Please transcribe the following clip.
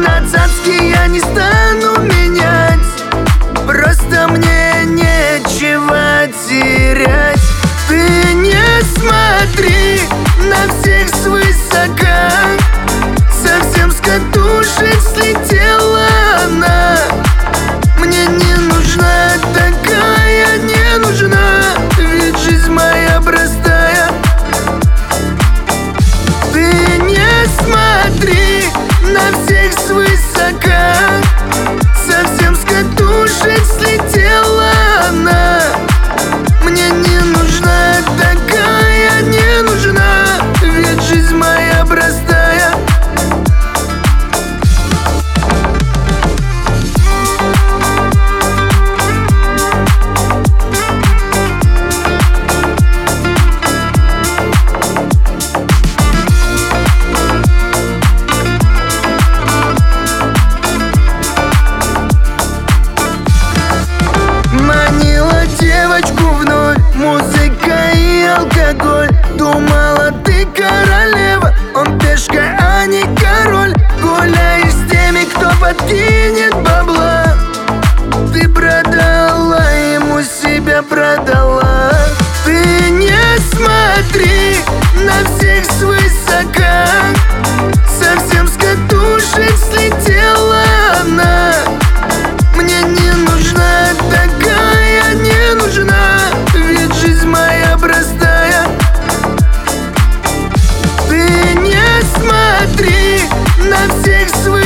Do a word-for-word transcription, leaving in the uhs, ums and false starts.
на цацки я не стану менять. Просто мне нечего терять. Ты не смотри на всех свысока, совсем с катушек слетела она. Мне не нужна такая, не нужна, ведь жизнь моя простая. Ты не смотри на всех свысока, совсем с катушек слетела она. Мне не нужна такая, не нужна, ведь жизнь моя простая. Девочку вновь музыка и алкоголь. Думала, ты королева, он пешка, а не король. Гуляешь с теми, кто подкинет бабла. Ты продала ему себя, продала. Ты не смотри на всех свысока, совсем с катушек слетела она. Мне не нужна такая, не нужна, ведь жизнь моя простая. Ты не смотри на всех своих